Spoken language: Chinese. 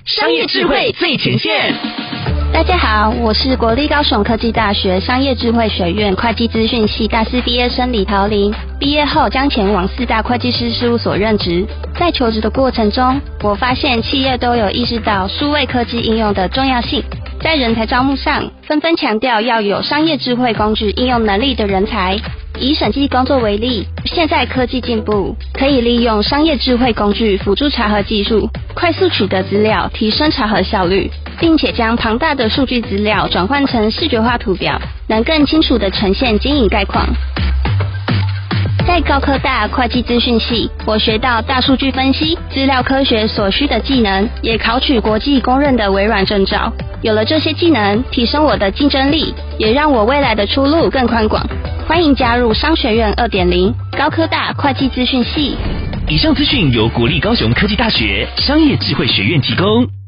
商业智慧最前线。 大家好，我是国立高雄科技大学商业智慧学院会计资讯系大四毕业生李桃琳。毕业后将前往4大会计师事务所任职。在求职的过程中，我发现企业都有意识到数位科技应用的重要性，在人才招募上纷纷强调要有商业智慧工具应用能力的人才。以审计工作为例，现在科技进步，可以利用商业智慧工具辅助查核技术，快速取得资料，提升查核效率，并且将庞大的数据资料转换成视觉化图表，能更清楚地呈现经营概况。在高科大会计资讯系，我学到大数据分析、资料科学所需的技能，也考取国际公认的微软证照。有了这些技能，提升我的竞争力，也让我未来的出路更宽广。欢迎加入商学院 2.0 高科大会计资讯系。 以上资讯由国立高雄科技大学商业智慧学院提供。